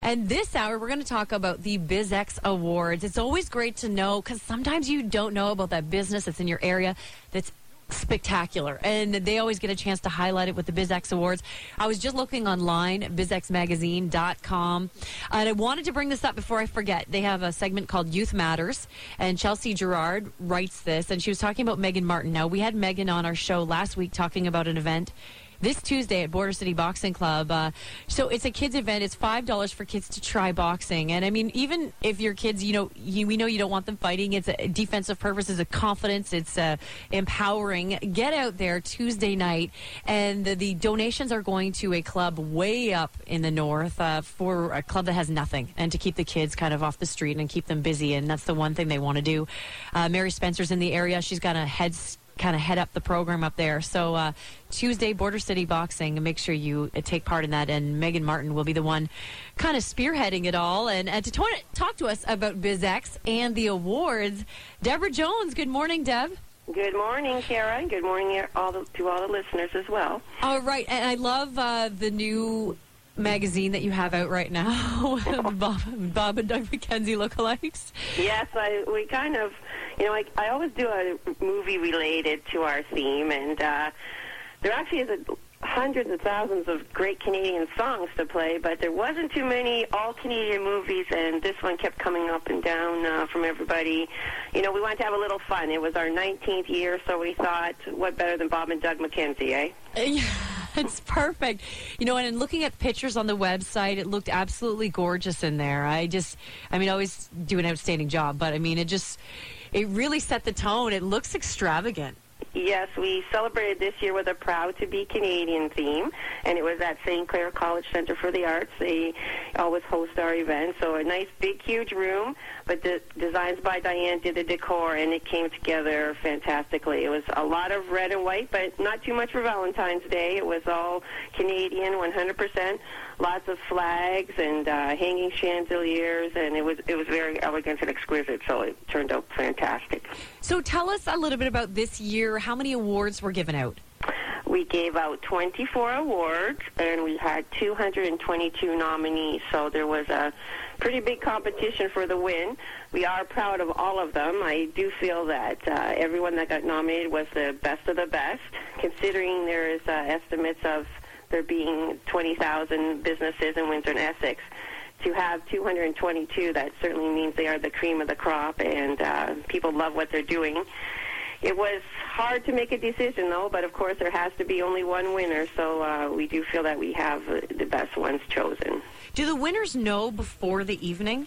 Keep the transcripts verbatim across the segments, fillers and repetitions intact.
And this hour, we're going to talk about the BizX Awards. It's always great to know because sometimes you don't know about that business that's in your area that's spectacular, and they always get a chance to highlight it with the BizX Awards. I was just looking online, biz x magazine dot com, and I wanted to bring this up before I forget. They have a segment called Youth Matters, and Chelsea Gerard writes this, and she was talking about Megan Martin. Now, we had Megan on our show last week talking about an event this Tuesday at Border City Boxing Club. Uh, so it's a kids event. It's five dollars for kids to try boxing. And I mean, even if your kids, you know, you, we know you don't want them fighting. It's a defensive purpose. It's a confidence. It's uh, empowering. Get out there Tuesday night. And the, the donations are going to a club way up in the north uh, for a club that has nothing, and to keep the kids kind of off the street and keep them busy. And that's the one thing they want to do. Uh, Mary Spencer's in the area. She's got a head kind of head up the program up there. So uh, Tuesday, Border City Boxing, make sure you uh, take part in that. And Megan Martin will be the one kind of spearheading it all. And, and to to- talk to us about BizX and the awards, Deborah Jones. Good morning, Deb. Good morning, Kara. Good morning all the, to all the listeners as well. All right. And I love uh, the new magazine that you have out right now, Bob, Bob and Doug McKenzie lookalikes. Yes, I, we kind of, you know, I, I always do a movie related to our theme, and uh, there actually is a, hundreds of thousands of great Canadian songs to play, but there wasn't too many all-Canadian movies, and this one kept coming up and down uh, from everybody. You know, we wanted to have a little fun. It was our nineteenth year, so we thought, what better than Bob and Doug McKenzie, eh? Yeah. It's perfect. You know, and in looking at pictures on the website, it looked absolutely gorgeous in there. I just, I mean, I always do an outstanding job, but I mean, it just, it really set the tone. It looks extravagant. Yes, we celebrated this year with a Proud to be Canadian theme, and it was at Saint Clair College Center for the Arts. They always host our event, so a nice, big, huge room, but the designs by Diane did the decor, and it came together fantastically. It was a lot of red and white, but not too much for Valentine's Day. It was all Canadian, one hundred percent. Lots of flags and uh, hanging chandeliers, and it was it was very elegant and exquisite, so it turned out fantastic. So tell us a little bit about this year. How many awards were given out? We gave out twenty-four awards, and we had two hundred twenty-two nominees, so there was a pretty big competition for the win. We are proud of all of them. I do feel that uh, everyone that got nominated was the best of the best, considering there is uh, estimates of there being twenty thousand businesses in Windsor and Essex. To have two hundred twenty-two, that certainly means they are the cream of the crop, and uh, people love what they're doing. It was hard to make a decision, though, but of course there has to be only one winner, so uh, we do feel that we have uh, the best ones chosen. Do the winners know before the evening?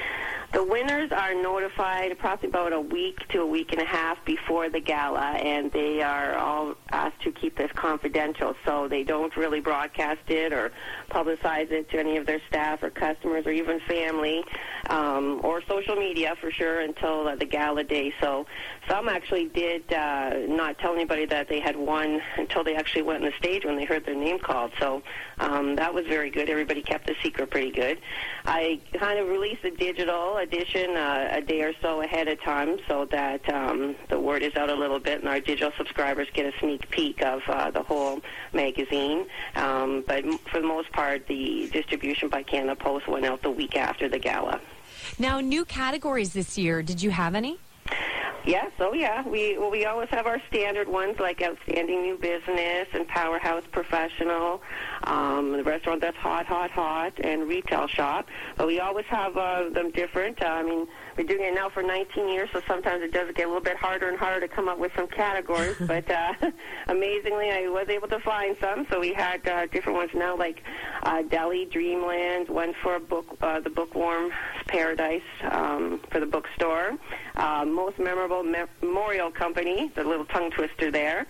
The winners are notified approximately about a week to a week and a half before the gala, and they are all asked to keep this confidential, so they don't really broadcast it or publicize it to any of their staff or customers or even family um, or social media for sure until uh, the gala day. So some actually did uh, not tell anybody that they had won until they actually went on the stage when they heard their name called. So um, that was very good. Everybody kept the secret pretty good. I kind of released a digital edition uh, a day or so ahead of time so that um, the word is out a little bit and our digital subscribers get a sneak peek of uh, the whole magazine. Um, but for the most part, the distribution by Canada Post went out the week after the gala. Now, new categories this year, did you have any? Yes, oh yeah. We well, we always have our standard ones like Outstanding New Business and Powerhouse Professional, um, the restaurant that's hot, hot, hot, and Retail Shop. But we always have uh, them different. Uh, I mean, we're doing it now for nineteen years, so sometimes it does get a little bit harder and harder to come up with some categories. But uh, amazingly, I was able to find some. So we had uh, different ones now, like uh, Delhi Dreamland, one for book, uh, the Bookworm Paradise um, for the bookstore. Uh, most memorable memorial company, the little tongue twister there.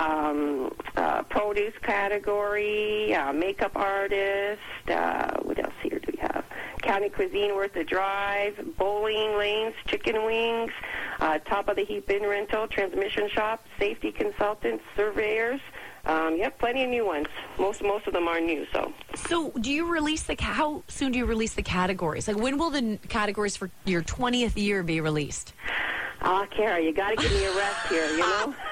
Um, uh, produce category, uh, makeup artist. Uh, what else here do we have? County cuisine worth a drive, bowling lanes, chicken wings, uh, top of the heap bin rental, transmission shop, safety consultants, surveyors. Um, yep, plenty of new ones. Most most of them are new. So, so do you release the ca- how soon do you release the categories? Like, when will the n- categories for your twentieth year be released? Ah, Kara, you got to give me a rest here. You know.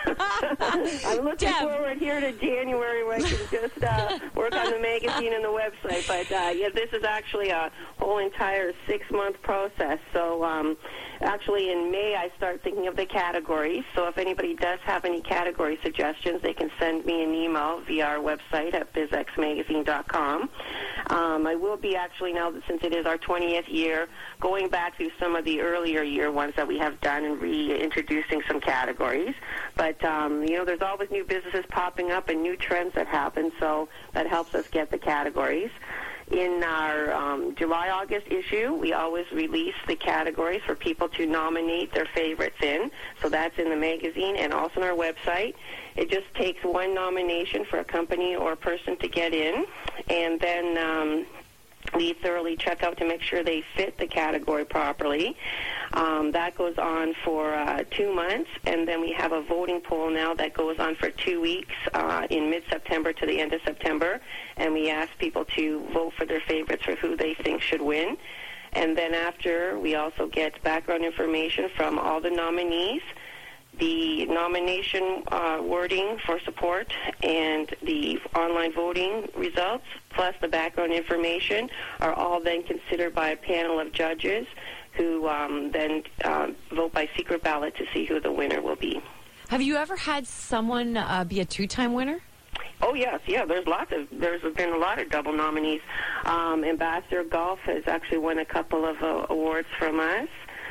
I'm looking Deb. forward here to January where I can just uh, work on the magazine and the website. But uh, yeah, this is actually a whole entire six-month process. So um, actually in May I start thinking of the categories. So if anybody does have any category suggestions, they can send me an email via our website at biz x magazine dot com. Um, I will be actually now, since it is our twentieth year, going back through some of the earlier year ones that we have done and reintroducing some categories. But, um, you know, there's always new businesses popping up and new trends that happen, so that helps us get the categories. In our um, July-August issue, we always release the categories for people to nominate their favorites in. So that's in the magazine and also on our website. It just takes one nomination for a company or a person to get in, and then um, we thoroughly check out to make sure they fit the category properly. Um, that goes on for uh, two months, and then we have a voting poll now that goes on for two weeks uh, in mid-September to the end of September, and we ask people to vote for their favorites for who they think should win. And then after, we also get background information from all the nominees, the nomination uh, wording for support, and the online voting results, plus the background information, are all then considered by a panel of judges who um, then uh, vote by secret ballot to see who the winner will be. Have you ever had someone uh, be a two-time winner? Oh, yes, yeah, there's lots of, there's been a lot of double nominees. Um, Ambassador Golf has actually won a couple of uh, awards from us.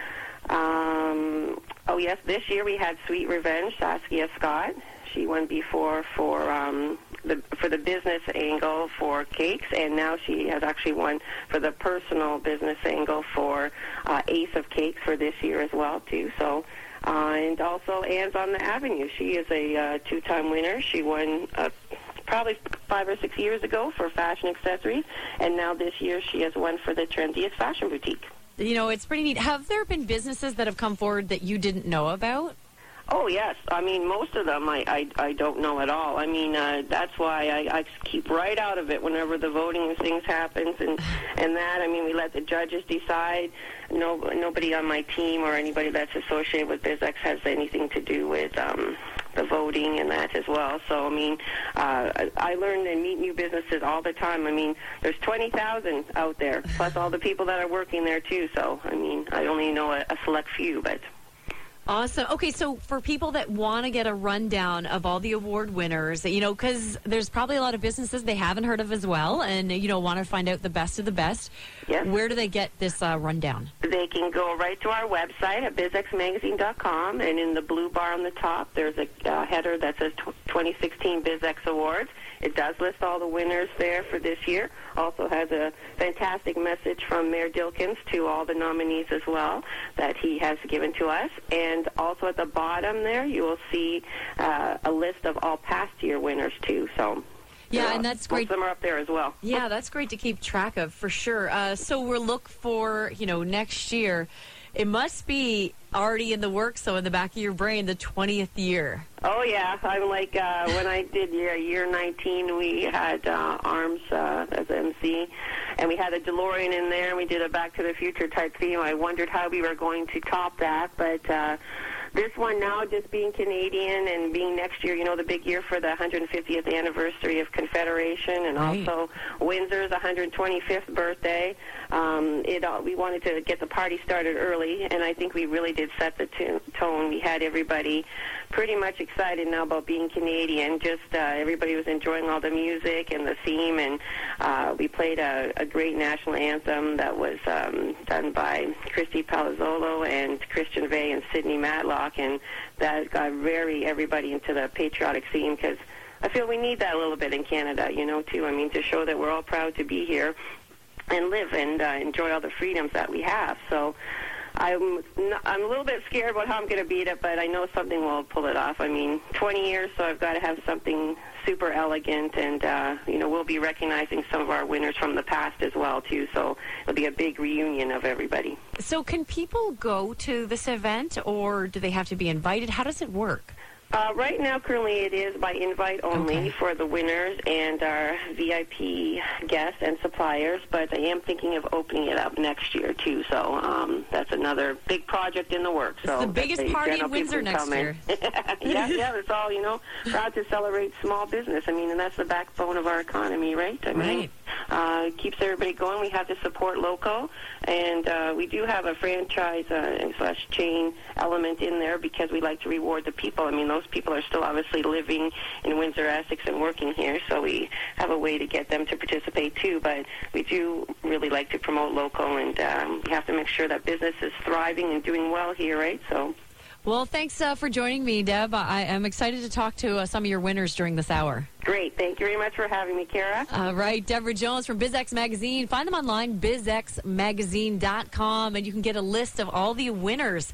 Um, oh, yes, this year we had Sweet Revenge, Saskia Scott. She won before for um, the for the business angle for cakes, and now she has actually won for the personal business angle for uh, Ace of Cakes for this year as well, too. So, uh, and also Anne's on the Avenue. She is a uh, two-time winner. She won uh, probably five or six years ago for fashion accessories, and now this year she has won for the trendiest fashion boutique. You know, it's pretty neat. Have there been businesses that have come forward that you didn't know about? Oh, yes. I mean, most of them I, I, I don't know at all. I mean, uh, that's why I, I keep right out of it whenever the voting and things happens and, and that. I mean, we let the judges decide. No, nobody on my team or anybody that's associated with BizX has anything to do with um, the voting and that as well. So, I mean, uh, I, I learn and meet new businesses all the time. I mean, there's twenty thousand out there, plus all the people that are working there, too. So, I mean, I only know a, a select few, but... Awesome. Okay, so for people that want to get a rundown of all the award winners, you know, because there's probably a lot of businesses they haven't heard of as well, and, you know, want to find out the best of the best. Yes. Where do they get this uh, rundown? They can go right to our website at biz x magazine dot com, and in the blue bar on the top, there's a uh, header that says twenty sixteen BizX Awards. It does list all the winners there for this year. Also has a fantastic message from Mayor Dilkins to all the nominees as well that he has given to us. And also at the bottom there, you will see uh, a list of all past year winners, too. So yeah, uh, and that's great. Most of them are up there as well. Yeah, that's great to keep track of, for sure. Uh, so we'll look for, you know, next year. It must be already in the works, so in the back of your brain, the twentieth year. Oh, yeah. I'm like, uh, when I did year, year nineteen, we had uh, Arms uh, as M C, and we had a DeLorean in there, and we did a Back to the Future type theme. I wondered how we were going to top that, but uh, this one now, just being Canadian and being next year, you know, the big year for the one hundred fiftieth anniversary of Confederation, and right. also Windsor's one hundred twenty-fifth birthday. Um, it uh, we wanted to get the party started early, and I think we really did set the t- tone. We had everybody pretty much excited now about being Canadian. Just uh, everybody was enjoying all the music and the theme, and uh, we played a, a great national anthem that was um, done by Christy Palazzolo and Christian Vey and Sidney Matlock, and that got very everybody into the patriotic theme, because I feel we need that a little bit in Canada, you know, too. I mean, to show that we're all proud to be here and live and uh, enjoy all the freedoms that we have. So I'm not, I'm a little bit scared about how I'm going to beat it, but I know something will pull it off. I mean, twenty years, so I've got to have something super elegant, and, uh, you know, we'll be recognizing some of our winners from the past as well, too, so it'll be a big reunion of everybody. So can people go to this event, or do they have to be invited? How does it work? Uh, right now, currently, it is by invite only Okay. for the winners and our V I P guests and suppliers, but I am thinking of opening it up next year, too. So um, that's another big project in the works. It's so the biggest that the party in general Windsor people next come in. year. yeah, yeah, it's all, you know, proud to celebrate small business. I mean, and that's the backbone of our economy, right? I mean, Right. Uh, keeps everybody going. We have to support local, and uh, we do have a franchise uh, slash chain element in there because we like to reward the people. I mean, those people are still obviously living in Windsor, Essex, and working here, so we have a way to get them to participate too. But we do really like to promote local, and um, we have to make sure that business is thriving and doing well here, right? So. Well, thanks uh, for joining me, Deb. I am excited to talk to uh, some of your winners during this hour. Great. Thank you very much for having me, Kara. All right. Deborah Jones from BizX Magazine. Find them online, biz x magazine dot com, and you can get a list of all the winners